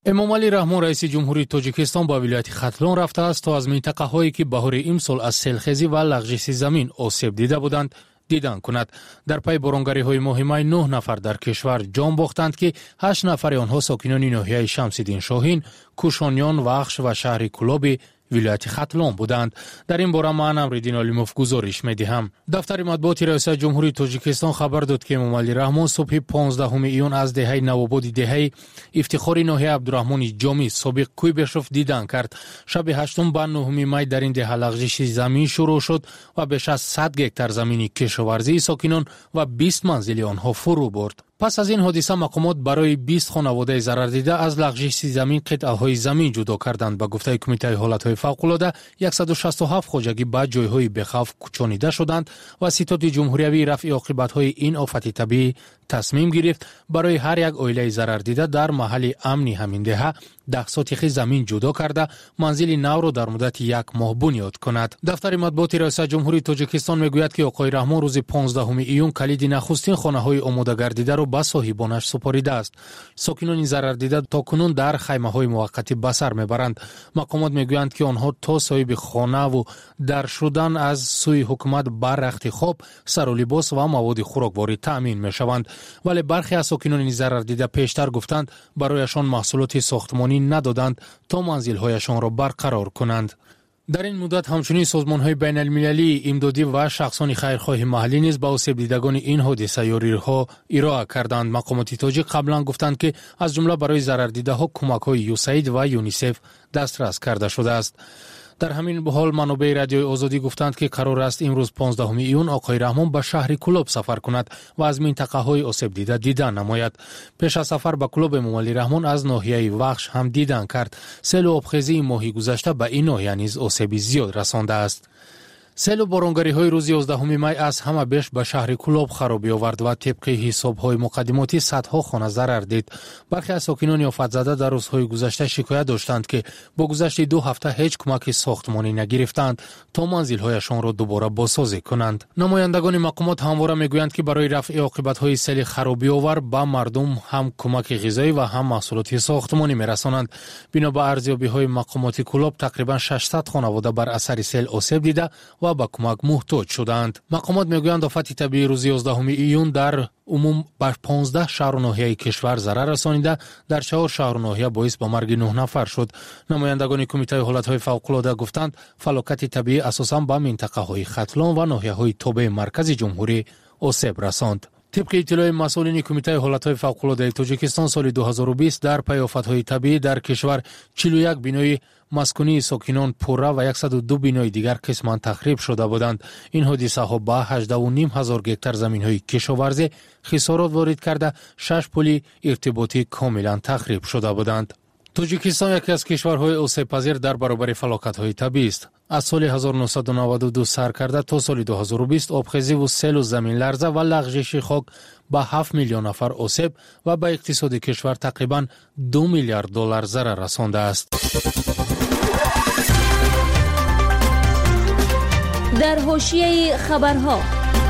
эмомалӣ раҳмон раиси ҷумҳурии тоҷикистон ба вилояти хатлон рафтааст то аз минтақаҳое ки баҳори имсол аз селхезӣ ва лағжиши замин осеб дида буданд дидан кунад. Дар пай боронгариҳои моҳи май 9 нафар дар кишвар ҷон бохтанд ки 8 нафари онҳо сокинони ноҳияи Шамсиддин Шоҳин, Кушониён, Вахш ва шаҳри Кулоби вилояти Хатлон буданд. Дар ин бора ман Амриддин Олимов гузориш медиҳам. Дафтари матбуоти раисияти ҷумҳурии Тоҷикистон хабар дод ки Эмомалӣ раҳмон субҳи 15 июн аз деҳаи Навободи деҳаи ифтихори ноҳияи Абдурахмони Ҷомӣ собиқ Куйбешев дидан кард. Шаби 8 ба 9 май дар ин деҳа лағжиши замин шурӯъ шуд ва беш аз 100 гектар замини кишоварзии сокинон ва 20 манзили онҳо фурӯ бурд. پس از این حادثه مقامات برای 20 خانواده ضرر دیده از لغزش زمین قطعه‌های زمین جدا کردند. به گفته کمیته حالت‌های فوق‌العاده 167 خواجگی به جای‌های بخوف کوچانیده شدند و ستاد جمهوریوی رفع عاقبت‌های این آفت طبیعی تصمیم گرفت برای هر یک عائله ضرر دیده در محل امنی همین دهه 10 ساتیخی زمین جدا کرده منزل نو را در مدت 1 ماه بنیاد کند. دفتر مطبوعات ریاست جمهوری تاجیکستان میگوید که آقای رحمان روز 15 ایون کلید نخستین خانه‌های آماده گردیده را به صاحبانش سپرده است. ساکنان ضرر دیده تاکنون در خیمه‌های موقتی به سر میبرند. مقامات میگویند که آنها تا صاحب خانه و در شدن از سوی حکومت بر رخت خواب، سر و لباس و مواد خوراکواری تامین میشوند. ولی برخی از ساکنان ضرر دیده پیشتر گفتند برایشان محصولات ساختمانی ندادند تا منزل‌هایشان را برقرار کنند. در این مدت همچنین سازمان‌های بین‌المللی امدادی و شخصان خیرخواه محلی نیز به آسیب دیدگان این حادثه یاری‌ها ارائه کردند. مقامات تاجیک قبلا گفتند که از جمله برای ضرر دیده‌ها کمک‌های یوساید و یونیسف دسترس کرده شده است. در همین حال منابع رادیوی آزادی گفتند که قرار است امروز 15 ایون آقای رحمان به شهر کلوب سفر کند و از منطقه‌های آسیب دیده دیدن نماید. پیش از سفر به کلوب امامعلی رحمان از ناحیه وخش هم دیدن کرد. سیل و آبخیزی ماهی گذشته به این ناحیه نیز آسیب زیاد رسانده است. سیل و بارانگاری‌های روز 11 می از همه بیش به شهر کلوب خرابی آورد و طبق حساب‌های مقدماتی صدها خانه ضرر دید. برخی از ساکنان آفت‌زده در روزهای گذشته شکایت داشتند که با گذشت 2 هفته هیچ کمک ساختمانی نگرفتند تا منزل‌هایشان را دوباره بازسازی کنند. نمایندگان مقامات همواره میگویند که برای رفع عاقبت‌های سیل خرابی آور به مردم هم کمک غذایی و هم محصولات ساختمانی می‌رسانند. بنا به ارزیابی‌های مقامات کلوب تقریباً 600 خانواده بر اثر سیل آسیب دیده و به کمک محتاج شدند. مقامات میگویند آفت طبیعی روز 11 ایون در عموم به 15 شهر و ناحیه کشور ضرر رسانیده، در 4 شهر و ناحیه باعث به مرگ 9 نفر شد. نمایندگان کمیته حالت‌های فوق‌العاده گفتند فلاکت طبیعی اساساً به منطقه‌های ختلان و ناحیه‌های تابع مرکز جمهوری آسیب رساند. طبق اطلاع مسئولین کمیته حالت‌های فوق‌العاده تاجیکستان سال 2020 در پی آفت‌های طبیعی در کشور 41 بنای مسکونی ساکنان پوره و 102 بنای دیگر قسماً تخریب شده بودند. این حادثه ها با 18,500 گکتار زمین‌های کشاورزی خسارات وارد کرده 6 پل ارتباطی کاملاً تخریب شده بودند. تاجیکستان یکی از کشورهای آسیب‌پذیر در برابر فلاکت‌های طبیعی است. از سال 1992 سر کرده تا سال 2020 آبخیزی و سیل و زمین لرزه و لغزش خاک به 7 میلیون نفر آسیب و به اقتصاد کشور تقریباً 2 میلیارد دلار ضرر رسانده است. در حاشیه خبرها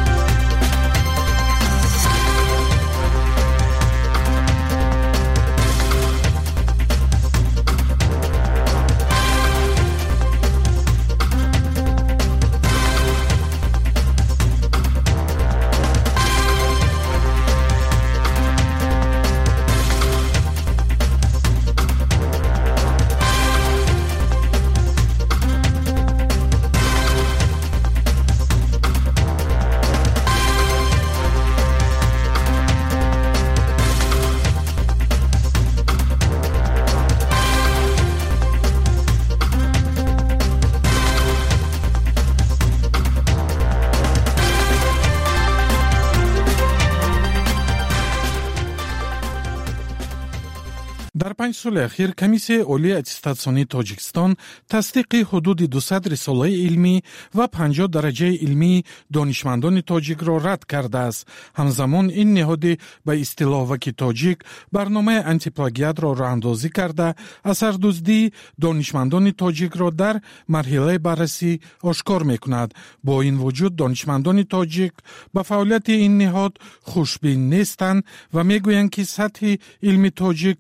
در 5 سال اخیر کمیسیون عالی اتستاسیونی تاجیکستان تصدیق حدود 200 رساله علمی و 50 درجه علمی دانشمندان تاجیک را رد کرده است. همزمان این نهاد به اصطلاح وکی تاجیک برنامه آنتی پلاگیات را راهاندازی کرده اثردزدی دانشمندان تاجیک را در مرحله بررسی آشکار میکند. با این وجود دانشمندان تاجیک به فعالیت این نهاد خوشبین نیستند و میگویند که سطح علمی تاجیک در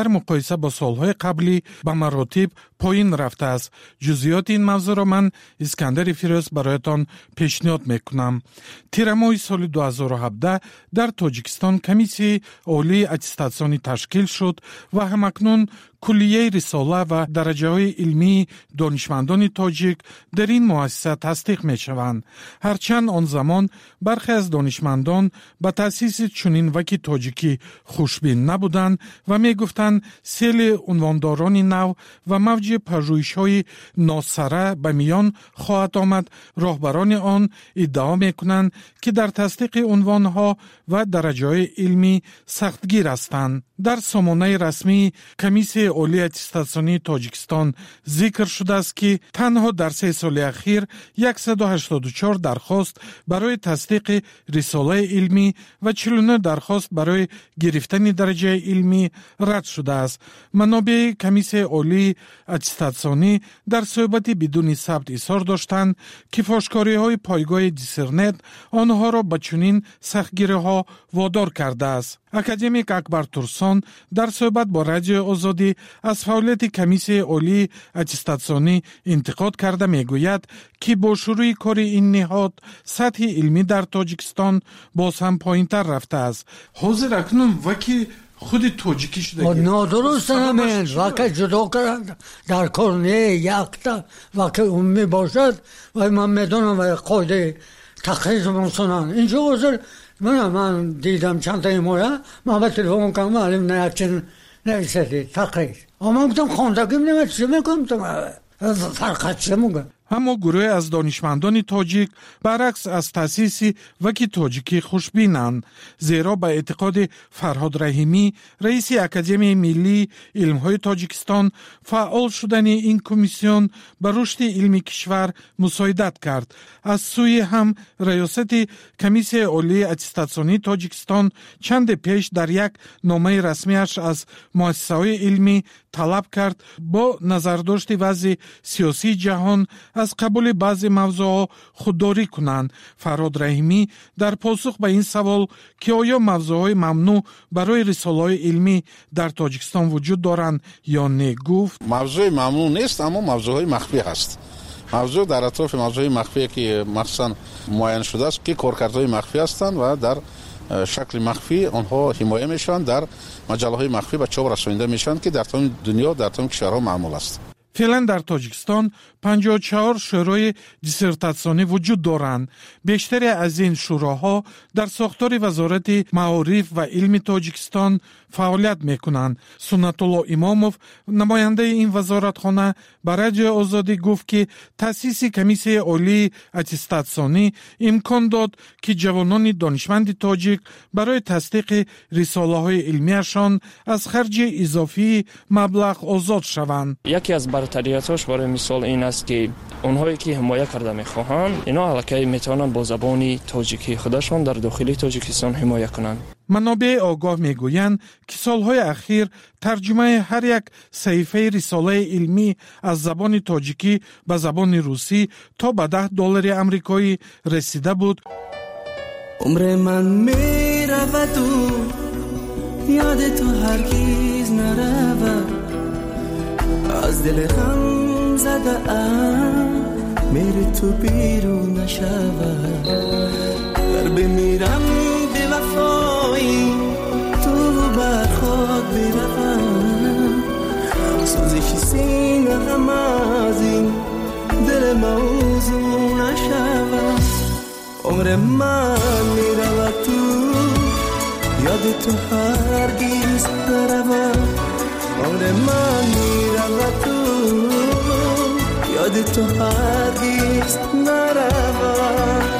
дар муқоиса бо солҳои қаблӣ ба маротиб поин рафтааст. ҷузъиёти ин мавзӯъро ман Искандари Фирӯз бароятон пешниҳод мекунам. тирамоҳи соли 2017 дар Тоҷикистон комиссияи олии аттестатсионӣ ташкил шуд ва ҳамакнун куллияи рисола ва дараҷаҳои илмии донишмандони тоҷик дар ин муассиса тасдиқ мешаванд. ҳарчанд он замон бархе аз донишмандон ба таъсиси чунин ваки тоҷикӣ хушбин набуданд ва мегуфтанд сели унвондорони нав ва мавҷи пажӯҳишҳои носара ба миён хоҳад омад. роҳбарони он иддао мекунанд ки дар тасдиқи унвонҳо ва дараҷаҳои илмӣ сахтгир ҳастанд. дар сомонаи расмии комиссияи олии аттестатсионии Тоҷикистон зикр шудааст ки танҳо дар 3 соли ахир 184 дархост барои тасдиқи рисолаи илмӣ ва 49 дархост барои гирифтани дараҷаи илмӣ рад шудааст. манобеи комиссияи олии аттестатсионӣ дар суҳбати бидуни сабт изҳор доштанд ки фошкориҳои пойгоҳи Дисернет онҳоро ба чунин сахтгириҳо водор кардааст. академик Акбар Турсон дар суҳбат бо Радиои Озодӣ аз фаъолияти комиссияи олии аттестатсионӣ интиқод карда мегӯяд ки бо шурӯи кори ин ниҳод сатҳи илмӣ дар Тоҷикистон боз ҳам поинтар рафтааст. ҳозир акнун ваки худи тоҷикӣ шуда нодуруст намеянд вака ҷудо каранд дар кор не якта вака умми бошад ва ман медонам ва қоидаи тақриз монсонанд инҷо ҳозир من دیدم چند تا ایمویا من به تلفن کنم معلوم نه چن نویسدی تقریر اما گفتم خواندگیم نمیشه چی میکنم تو فرقت چه میگم. اما گروه از دانشمندان تاجیک برعکس از تأسیس وکی تاجیکی خوشبینند، زیرا به اعتقاد فرهاد رحیمی رئیس اکادمی ملی علمهای تاجیکستان فعال شدن این کمیسیون به رشد علمی کشور مساعدت کرد. از سوی هم ریاست کمیسیون عالی اتستاسیونی تاجیکستان چند پیش در یک نامه رسمیش از مؤسسه‌های علمی طلب کرد با نظرداشت وضع سیاسی جهان از قبول بعضی موضوعات خودداری کنند. فرهاد رحیمی در پاسخ به این سوال که آیا موضوعات ممنوع برای رساله‌های علمی در تاجیکستان وجود دارند یا نه گفت موضوع ممنوع نیست، اما موضوعات مخفی هست. موضوع در اطراف موضوع مخفی که مخصوصا معین شده است که کارکردهای مخفی هستند و در شکل مخفی آنها حمایه میشن، در مجله های مخفی به چاپ رسانیده میشن که در تمام دنیا در تمام کشورها معمول است. فعلا در تاجیکستان 54 شورای دیسرتاسیونی وجود دارند. بیشتر از این شوراها در ساختار وزارت معارف و علم تاجیکستان فعالیت میکنند. سنت الله اماموف نماینده این وزارتخانه به رادیو آزادی گفت که تأسیس کمیسیون عالی اتستاسیونی امکان داد که جوانان دانشمند تاجیک برای تصدیق رساله های علمیشان از خرج اضافی مبلغ آزاد شوند. یکی از برتریاتش برای مثال این است که اونهایی که حمایت کرده میخواهند اینا الکی میتونن با زبان تاجیکی خودشون در داخل تاجیکستان حمایت کنند. منابع آگاه میگویند که سالهای اخیر ترجمه هر یک صحیفه رساله علمی از زبان تاجیکی به زبان روسی تا به $10 امریکایی رسیده بود. عمر من میرود و یاد تو هرگز نرود، از دل غم زده ام میری تو بیرون نشود، در بمیرم به وفایی تو بر خود بروم، سوزش سینه غم از این دل موضوع نشود. عمر من میرود تو یاد تو هرگز نرود، عمر من میرود تو یاد تو هرگز نرود.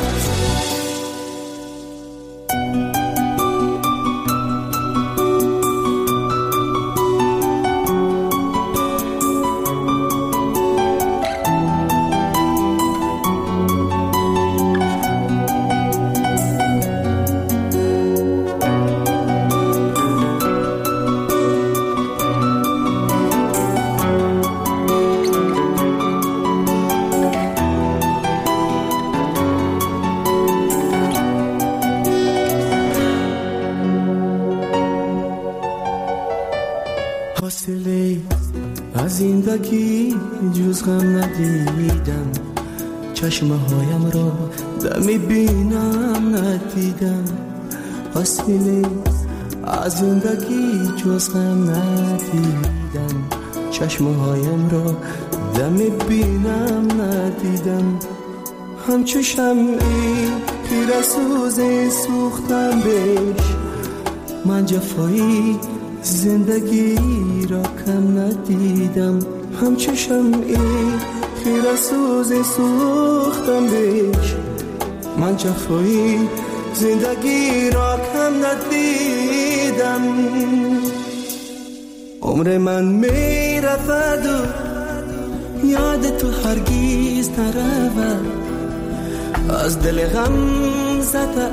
فاصله از زندگی جز غم ندیدم، چشمه هایم را دمی بینم ندیدم. فاصله از زندگی جز غم ندیدم، چشمه هایم را دمی بینم ندیدم. همچو شمعی خیره سوزی سوختم بهش، من جفایی زندگی را کم ندیدم. همچو شمعی خیره سوزی سوختم بهش، من جفایی زندگی را کم ندیدم. عمر من می رفت و یاد تو هرگیز نرود، از دل غم زده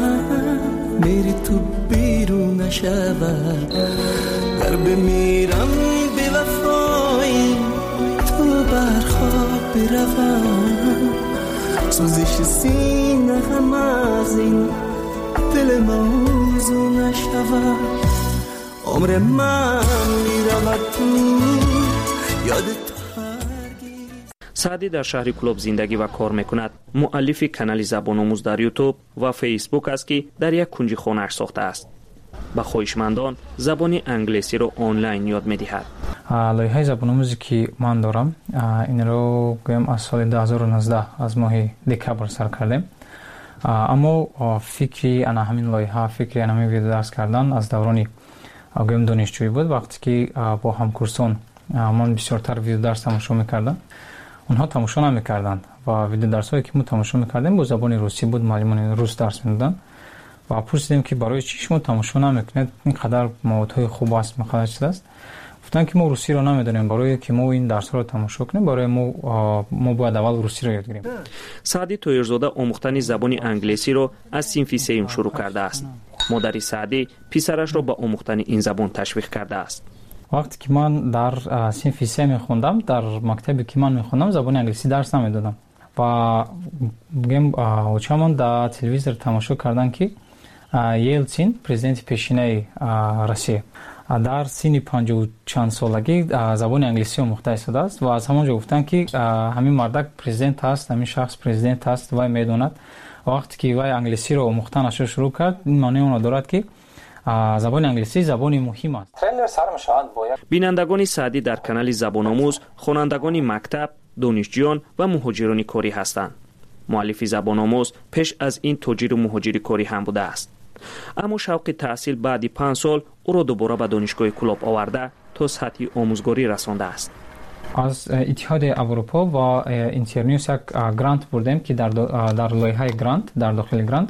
میری تو بیرون نشود. گر بمیرم بی وفایی تو برخواب بروم، سوزش سینه هم از این دل موضوع نشود. عمر من میرود تو یاد تو. سعدی در شهر کلوب زندگی و کار میکند. مؤلف کانال زبان آموز در یوتیوب و فیسبوک است که در یک کنج خانه‌اش ساخته است. به خواهشمندان زبان انگلیسی را آنلاین یاد می‌دهد. لایحه زبان آموزی که من دارم این رو گویم از سال 2019 از ماه دکبر سر کردیم. اما فکری انا همین لایحه، فکری انا همین ویدیو درس کردن از دوران گویم دانشجویی بود. وقتی که با همکورسان من بسیارتر ویدیو درس تماشا می‌کردم، اونها تماشا نمی‌کردند و ویدیو درسایی که ما تماشا می‌کردیم با زبان روسی بود. معلمان روس درس می‌دادن و پرسیدیم که برای چی شما تماشا نمی‌کنید؟ اینقدر موضوع خوب است، مقدار چیز است. گفتن که ما روسی رو نمی‌دونیم، برای که ما این درس‌ها رو تماشا کنیم برای ما باید اول روسی رو یاد بگیریم. سعدی طاهرزاده آموختن زبان انگلیسی رو از صنف سه‌ام شروع کرده است. مادر سعدی پسرش رو به آموختن این زبان تشویق کرده است. وقتی که من در صنف 3 می‌خوندم، در مکتبی که من می‌خوندم زبان انگلیسی درس نمی‌دادم و بگم اوچمون در تلویزیون تماشا کردن که یلتسین پرزیدنت پیشینه روسیه در سن 50 چند سالگی زبان انگلیسی آموخته است و از همونجا گفتن که همین مردک پرزیدنت است، همین شخص پرزیدنت است و میدوند. وقتی که وای انگلیسی رو آموختن شروع کرد، این معنی اون دارد که زبان انگلیسی زبانی مهم است. بینندگان سعدی در کانال زبان آموز خوانندگان مکتب، دانشجویان و مهاجران کاری هستند. مؤلف زبان آموز پیش از این تاجر مهاجر کاری هم بوده است. اما شوق تحصیل بعد 5 سال او را دوباره به دانشگاه کلوب آورده تا سطح آموزگاری رسانده است. از اتحاد اروپا و اینترنیوس یک گرانت بردیم که در لایحه گرانت، در داخل گرانت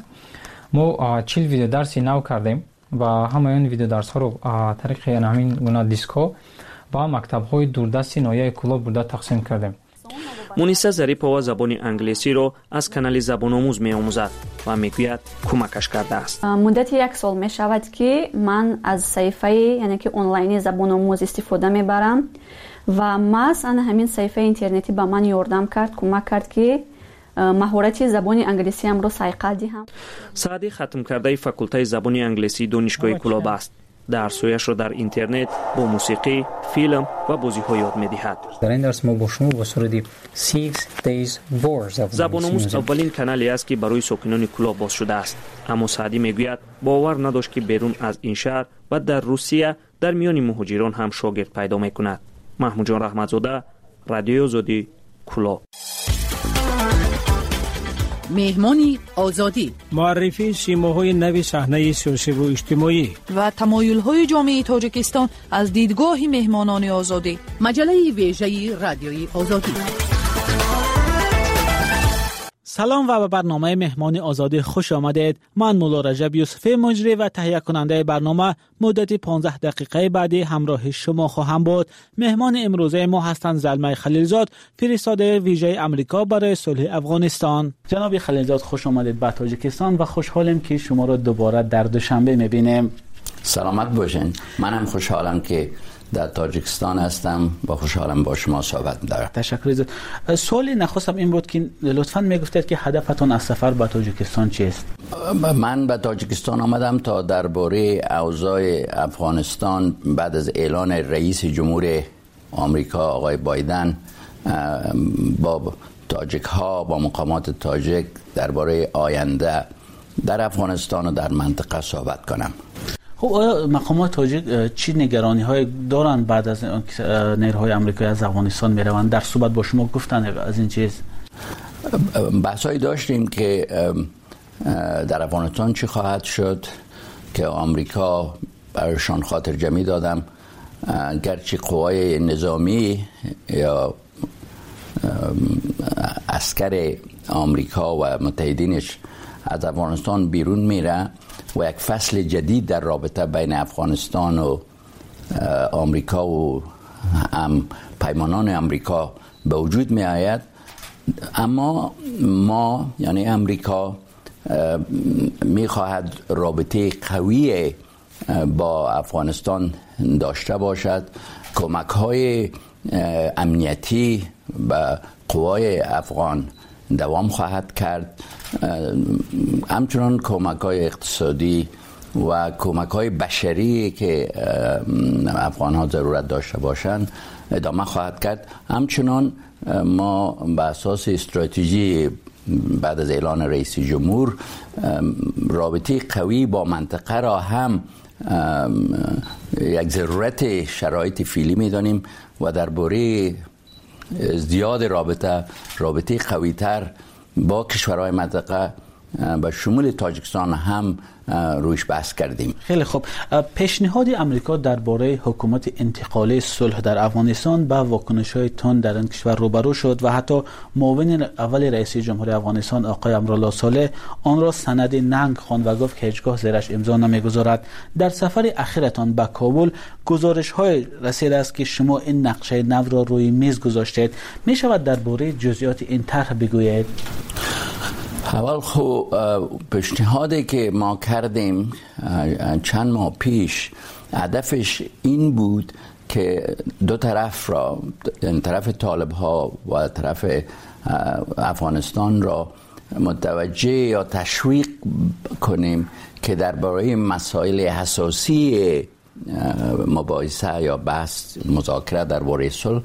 ما 40 ویدیو درسی نو کردیم و همه این ویدیو درس ها رو طریق همین گونه دیسکو با مکتب های دوردست نایه کلوب برده تقسیم کردیم. مونیسه ظریفова زبان انگلیسی رو از کانال زبان آموز می آموزد و میگوید کمکش کرده است. مدت 1 سال می شود که من از صفحه یعنی که آنلاین زبان آموز استفاده می برم و مثلا همین صفحه اینترنتی به من یاردم کرد، کمک کرد که مهارت زبان انگلیسی ام رو سایقل دهم. سعدی ختم کرده فاکولته زبان انگلیسی دانشگاه کلوب است. درس‌هایش را در اینترنت با موسیقی، فیلم و بازی‌ها یاد می‌دهد. در این درس ما با شما با صورت 6 days wars زبان آموز اولین کانالی است که برای ساکنان کلوب باز شده است. اما سعدی میگوید باور نداشت که بیرون از این شهر و در روسیه در میان مهاجران هم شاگرد پیدا می‌کند. محمود جان رحمتزاده، رادیو آزادی، کلوب. مهمانی آزادی، معرفی سیماهای نو صحنه سیاسی و اجتماعی و تمایل‌های جامعه تاجیکستان از دیدگاه مهمانان آزادی. مجله ویژه رادیوی آزادی. سلام و به برنامه مهمان آزادی خوش آمدید. من مولا رجب یوسفی مجری و تهیه کننده برنامه مدت 15 دقیقه بعدی همراه شما خواهم بود. مهمان امروزه ما هستند زلمه خلیلزاد، فرستاده ویژه امریکا برای صلح افغانستان. جناب خلیلزاد خوش آمدید به تاجیکستان و خوشحالم که شما را دوباره در دوشنبه میبینیم. سلامت باشین. منم خوشحالم که در تاجیکستان هستم با خوشحالم با شما صحبت می‌کنم. تشکر. سوالی نخستم این بود که لطفاً میگفتید که هدفتون از سفر به تاجیکستان چیست؟ من به تاجیکستان آمدم تا درباره اوضاع افغانستان بعد از اعلان رئیس جمهور آمریکا آقای بایدن با تاجیک ها با مقامات تاجیک درباره آینده در افغانستان و در منطقه صحبت کنم. خب آیا مقامات تاجیک چی نگرانی های دارن بعد از نیروهای آمریکایی از افغانستان میروند؟ در صحبت با شما گفتن از این چیز؟ بحثایی داشتیم که در افغانستان چی خواهد شد که آمریکا برایشان خاطر جمعی دادم، گرچه قوای نظامی یا عسکر آمریکا و متحدینش از افغانستان بیرون میره و یک فصل جدید در رابطه بین افغانستان و آمریکا و پیمانان آمریکا به وجود می آید، اما ما یعنی آمریکا می خواهد رابطه قوی با افغانستان داشته باشد، کمک های امنیتی به قوای افغان دوام خواهد کرد، همچنان کمک های اقتصادی و کمک های بشری که افغان ها ضرورت داشته باشند ادامه خواهد کرد. همچنان ما به اساس استراتژی بعد از اعلان رئیس جمهور رابطه قوی با منطقه را هم یک ضرورت شرایط فعلی می‌دانیم و درباره زیاد رابطه قوی‌تر با کشورهای منطقه به شمول تاجیکستان هم رویش بحث کردیم. خیلی خوب. پیشنهاد آمریکا درباره حکومت انتقالی صلح در افغانستان با واکنش‌های تند در این کشور روبرو شد و حتی معاون اول رئیس جمهور افغانستان آقای امرالله صالح آن را سند ننگ خواند و گفت که هیچگاه زیرش امضا نمی‌گذارد. در سفر اخیرتان به کابل گزارش‌های رسیده است که شما این نقشه نو را روی میز گذاشتید. می‌شود درباره جزئیات این طرح بگویید؟ اول خب پیشنهادی که ما کردیم چند ماه پیش هدفش این بود که دو طرف را، طرف طالب ها و طرف افغانستان را متوجه یا تشویق کنیم که درباره مسائل حساسی مباحثه یا بحث مذاکره درباره صلح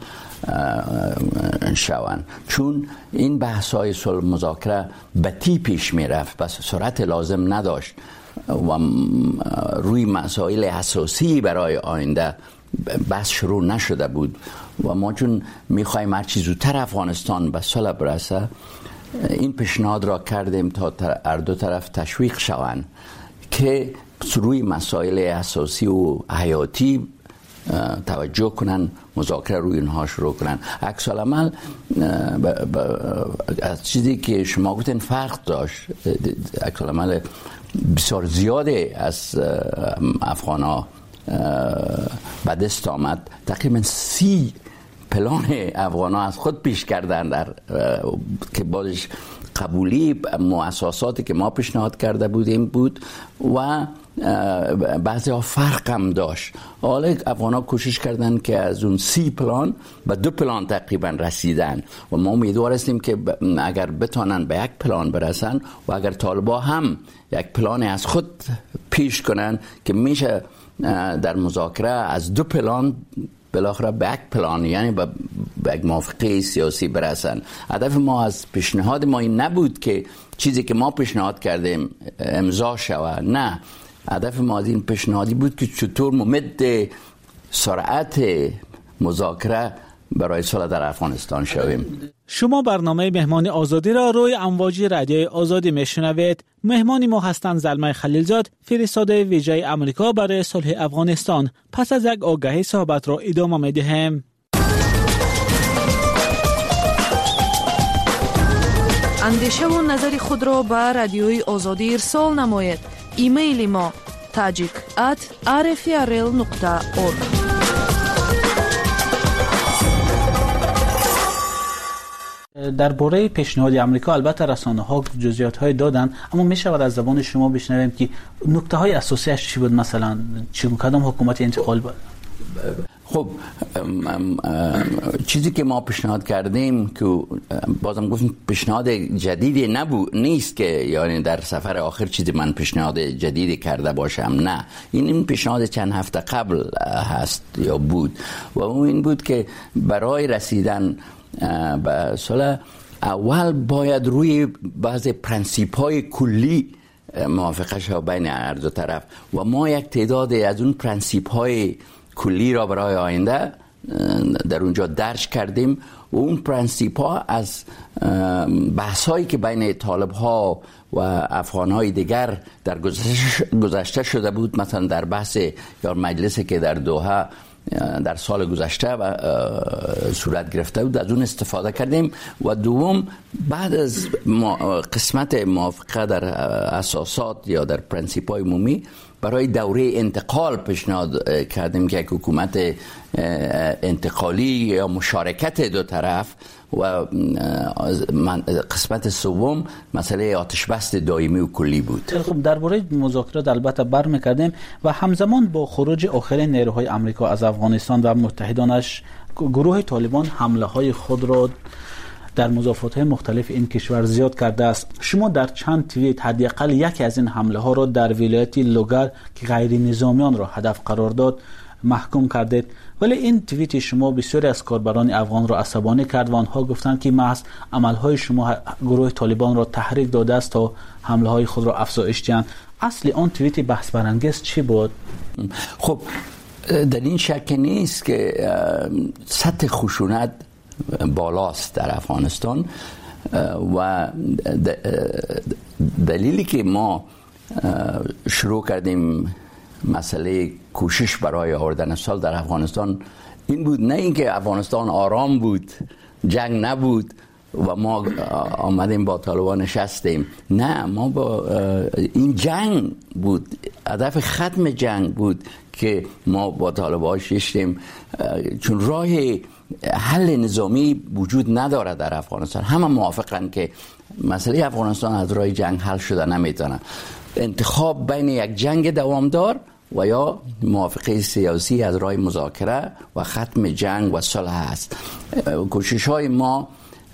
شوند، چون این بحث‌های صلح مذاکره بطی پیش می‌رفت، بس سرعت لازم نداشت و روی مسائل حساسی برای آینده بحث شروع نشده بود و ما چون می‌خوایم هر چیز زودتر افغانستان به صلح برسه این پیشنهاد را کردیم تا هر دو طرف تشویق شوند که روی مسائل اساسی و حیاتی توجه کنن، مذاکره روی اینها شروع کنن. عکس العمل از چیزی که شما گفتین فرق داشت، عکس العمل بسیار زیاده از افغانا به دست آمد. تقریبا 30 پلان افغانا از خود پیش کردن در که بعدش قبولی مؤسساتی که ما پیشنهاد کرده بودیم بود و بعضی ها فرق هم داشت. حالا افغانا کوشش کردن که از اون 30 پلان به 2 پلان تقریبا رسیدن و ما امیدوار هستیم که اگر بتونن به 1 پلان برسن و اگر طالبا هم 1 پلان از خود پیش کنن که میشه در مذاکره از 2 پلان بالاخره به 1 پلان یعنی به یک موافقه سیاسی برسن. هدف ما از پیشنهاد ما این نبود که چیزی که ما پیشنهاد کردیم امضا شود، نه، هدف ما از این پیشنهادی بود که چطور ممد سرعت مذاکره برای صلح در افغانستان شویم. شما برنامه مهمان آزادی را روی امواج رادیوی آزادی میشنوید. مهمان ما هستند زلمه خلیلزاد، فرستاده ویژه آمریکا برای صلح افغانستان. پس از یک آگهی صحبت را ادامه می‌دهیم. اندیشه و نظر خود را به رادیوی آزادی ارسال نمایید. ایمیل ما tajik@rfrl.org. درباره پیشنهاد آمریکا البته رسانه‌ها جزئیات‌های دادن، اما می‌شود از زبان شما بشنویم که نکته‌های اساسیش چی بود؟ مثلا کدام حکومت انتقال بود؟ خب چیزی که ما پیشنهاد کردیم که بازم گفتیم پیشنهاد جدیدی نیست که یعنی در سفر آخر چیزی من پیشنهاد جدیدی کرده باشم، نه، این پیشنهاد چند هفته قبل هست یا بود و اون این بود که برای رسیدن به صلح اول باید روی بعض پرنسیپ‌های کلی موافقه شد بین هر دو طرف و ما یک تعداد از اون پرنسیپ‌های کلی را برای آینده در اونجا درج کردیم و اون پرنسیپ‌ها از بحث‌هایی که بین طالب‌ها و افغان‌های دیگر در گذشته شده بود، مثلا در بحث یا مجلسی که در دوحه در سال گذشته صورت گرفته بود، از اون استفاده کردیم و دوم بعد از قسمت موافقه در اساسات یا در پرنسیپ‌های عمومی برای دوره انتقال پیشنهاد کردیم که یک حکومت انتقالی یا مشارکت دو طرف و قسمت سوم مسئله آتش بس دائمی و کلی بود. خب درباره مذاکرات البته برمی‌گردیم و همزمان با خروج آخرین نیروهای آمریکا از افغانستان و متحدانش گروه طالبان حمله‌های خود را در مضافات‌های مختلف این کشور زیاد کرده است. شما در چند توییت حداقل یکی از این حمله‌ها را در ولایت لوگر که غیر نظامیان را هدف قرار داد محکوم کردید، ولی این توییت شما بسیاری از کاربران افغان را عصبانی کرد و آنها گفتند که محض عملهای شما گروه طالبان را تحریک داده است تا حمله‌های خود را افزایش دهند. اصل آن توییت بحث برانگیز چی بود؟ خب در این شک نیست که سطح خشونت بالاست در افغانستان و دلیلی که ما شروع کردیم مسئله کوشش برای آوردن صلح در افغانستان این بود، نه اینکه افغانستان آرام بود، جنگ نبود و ما آمدیم با طالبان نشستیم، نه، ما با این جنگ بود، هدف ختم جنگ بود که ما با طالبان ششتیم، چون راه حل نظامی وجود نداره در افغانستان. همه موافقن که مسئله افغانستان از راه جنگ حل شده نمیتونه. انتخاب بین یک جنگ دوامدار و یا موافقه سیاسی از راه مذاکره و ختم جنگ و صلح است. کوشش‌های ما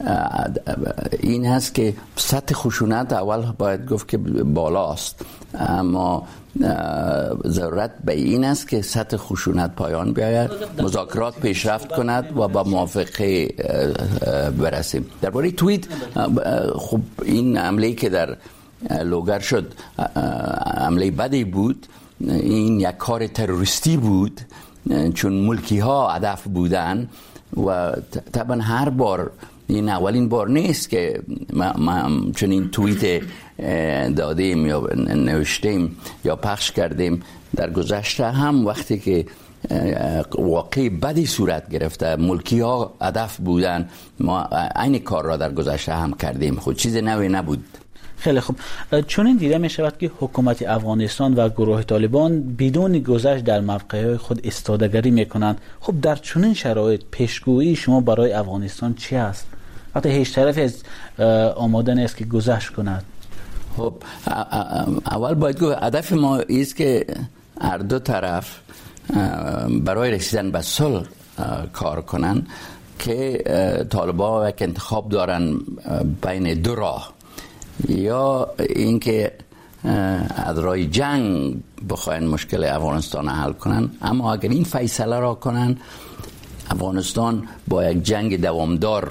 این هست که سطح خشونت اول باید گفت که بالاست، اما ضرورت به این است که سطح خشونت پایان بیاید، مذاکرات پیشرفت کند و با موافقه برسیم. درباره توییت، خب این حمله که در لوگر شد حمله بدی بود، این یک کار تروریستی بود چون ملکی ها هدف بودن و طبعا هر بار این اولین بار نیست که ما چون این توییت دادیم یا نوشتیم یا پخش کردیم. در گذشته هم وقتی که واقعی بدی صورت گرفته، ملکی ها هدف بودن، ما این کار را در گذشته هم کردیم، خود چیز نوی نبود. خیلی خوب. چون این دیده می شود که حکومت افغانستان و گروه طالبان بدون گذشت در موقعهای خود استادگری می کنند. خب در چنین شرایط پیشگویی شما برای افغانستان چی است؟ وقتی هیچ طرفی از آماده نیست که گذشت کند. خب اول باید گفت هدف ما است که هر دو طرف برای رسیدن به صلح کار کنن که طالبان یک انتخاب دارن بین دو راه، یا اینکه از راه جنگ بخواین مشکل افغانستان حل کنن، اما اگر این فیصله را کنن افغانستان با یک جنگ دوامدار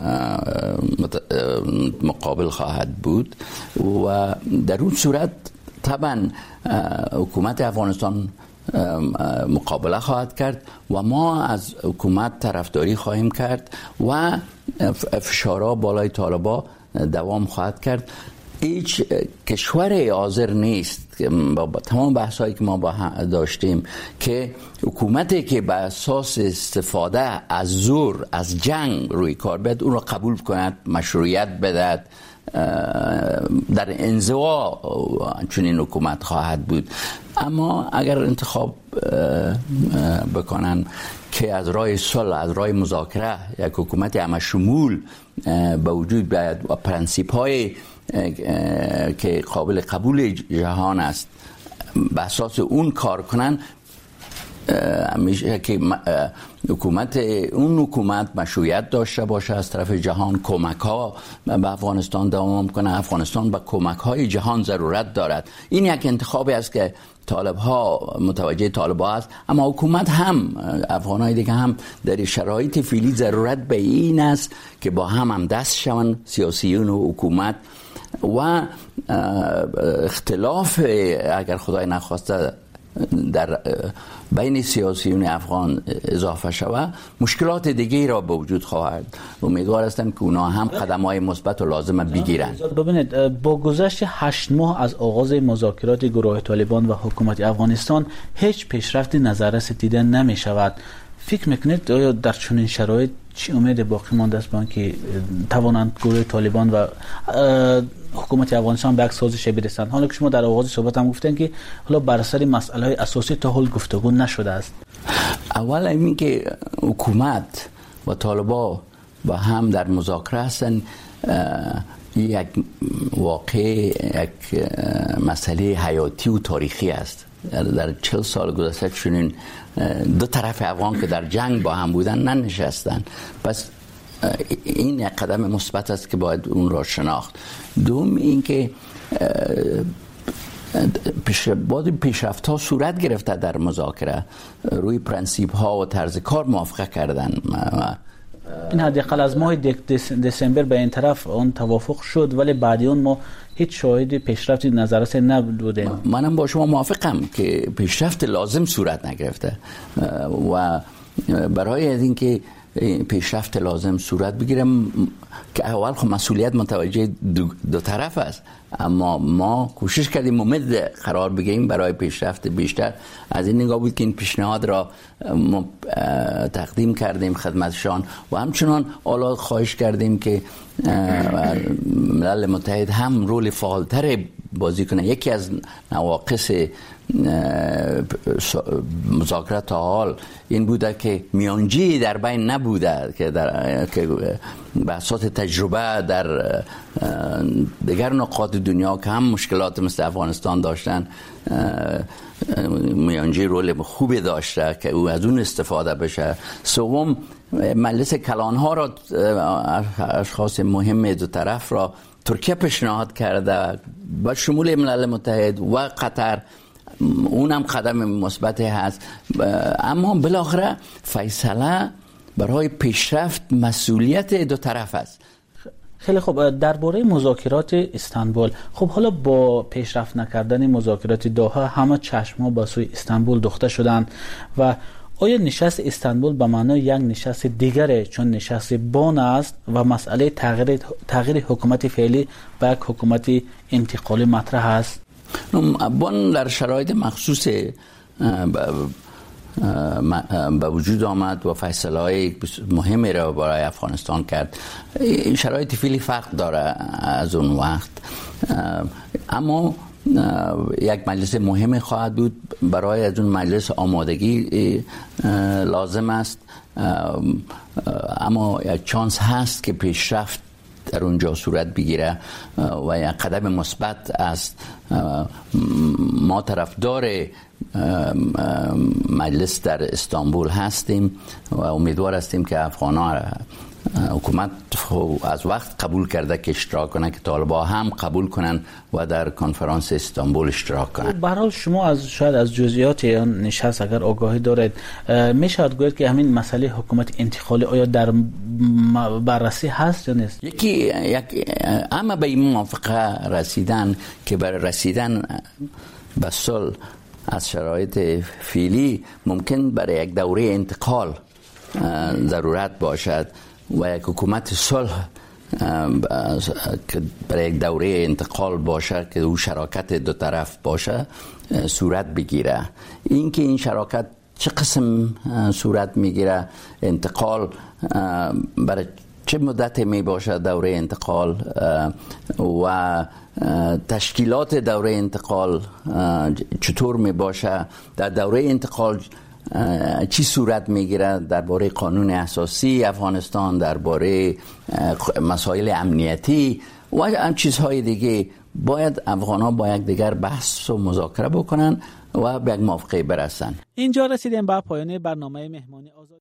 مقابل خواهد بود و در اون صورت طبعا حکومت افغانستان مقابله خواهد کرد و ما از حکومت طرفداری خواهیم کرد و فشارها بالای طالبان دوام خواهد کرد. هیچ کشور حاضر نیست با تمام بحثایی که ما داشتیم که حکومتی که به اساس استفاده از زور از جنگ روی کار بیاد اون رو قبول کند، مشروعیت بدهد. در انزوا چنین حکومت خواهد بود. اما اگر انتخاب بکنن که از راه صلح، از راه مذاکره یک حکومت همه شمول به وجود بیاید و پرنسیپ‌های که قابل قبول جهان است به اساس اون کار کنن، میشه که حکومت مشروعیت داشته باشه از طرف جهان. کمک ها به افغانستان دوام کنه. افغانستان به کمک های جهان ضرورت دارد. این یک انتخابی است که طالب ها متوجه طالب ها است، اما حکومت هم افغانای دیگه هم در شرایط فعلی ضرورت به این است که با هم دست شون سیاسیون و حکومت و اختلاف اگر خدای نخواسته در بین سیاسیون افغان اضافه شود مشکلات دیگه را به وجود خواهد. امیدوار هستم که اونا هم قدم‌های مثبت و لازم بگیرن. ببینید با گذشت 8 ماه از آغاز مذاکرات گروه طالبان و حکومت افغانستان هیچ پیشرفتی نظررس دیده نمی شود. فکر میکنید آیا در چنین شرایط چی امید باقی مانده است با که توانند گروه طالبان و حکومت افغانستان به یک سازش برسند؟ حالا که شما در آغاز صحبت هم گفتن که حالا بر اثر مسائل های اساسی تا حال گفتگو نشده است. اول این که حکومت و طالبان با هم در مذاکره هستند یک واقع یک مسئله حیاتی و تاریخی است. در 40 سال گذشته چنین دو طرف افغان که در جنگ با هم بودن ننشستن. پس این یک قدم مثبت است که باید اون را شناخت. دوم این که پیشرفت ها صورت گرفته در مذاکره، روی پرنسیپ ها و طرز کار موافقه کردن. این حداقل از ماه دسامبر به این طرف اون توافق شد، ولی بعد اون ما هیچ شاهد پیشرفتی نظررس نبودیم. منم با شما موافقم که پیشرفت لازم صورت نگرفته و برای اینکه پیشرفت لازم صورت بگیرم که اول خب مسئولیت متوجه دو طرف است، اما ما کوشش کردیم امید قرار بگیریم برای پیشرفت بیشتر. از این نگاه بود که این پیشنهاد را تقدیم کردیم خدمتشان و همچنان حالا خواهش کردیم که ملل متحد هم رول فعالتر بازی کنه. یکی از نواقص مذاکرات تا حال این بوده که میانجی در بین نبوده که به اساس تجربه در دیگر نقاط دنیا که هم مشکلات مثل افغانستان داشتن میانجی رول خوبی داشته که او از اون استفاده بشه. سوم مجلس کلانها را اشخاص مهم دو طرف را ترکیه پیشنهاد کرده با شمول ملل متحد و قطر، اونم قدم مثبتی هست. اما بالاخره فیصله برای پیشرفت مسئولیت دو طرف است. خیلی خوب، درباره مذاکرات استانبول، خب حالا با پیشرفت نکردن مذاکرات دوحه همه چشم‌ها به سوی استانبول دوخته شدند و آیا نشست استانبول به معنای یک نشست دیگره چون نشست بن است و مسئله تغییر حکومت فعلی به یک حکومت انتقالی مطرح است؟ بن در شرایط مخصوص به وجود آمد و فیصله‌های مهمی را برای افغانستان کرد. این شرایط فعلی فرق داره از اون وقت، اما یک مجلس مهم خواهد بود. برای از اون مجلس آمادگی لازم است، اما یک چانس هست که پیشرفت در اونجا صورت بگیره و یک قدم مثبت است. ما طرفدار مجلس در استانبول هستیم و امیدوار هستیم که افغان‌ها حکومت از وقت قبول کرده که اشتراک کنه که طالبان هم قبول کنن و در کنفرانس استانبول اشتراک کنن. به هر حال شما شاید از جزئیات این نشست اگر آگاهی دارید، میشه گفت که همین مسئله حکومت انتقالی آیا در بررسی هست یا نیست؟ اما به این موافقه رسیدن که برای رسیدن به صلح از شرایط فعلی ممکن برای یک دوره انتقال ضرورت باشد و یک حکومت صلح که برای یک دوره انتقال باشه که او شراکت دو طرف باشه صورت بگیره. این که این شراکت چه قسم صورت میگیره، انتقال برای چه مدت می باشه دوره انتقال و تشکیلات دوره انتقال چطور می باشه، در دوره انتقال چی صورت میگیره درباره قانون اساسی افغانستان، درباره مسائل امنیتی و چیزهای دیگه. باید افغان‌ها با یک دیگر بحث و مذاکره بکنن و به یک موافقه برسن. اینجا رسیدیم به پایان برنامه مهمان آزاد.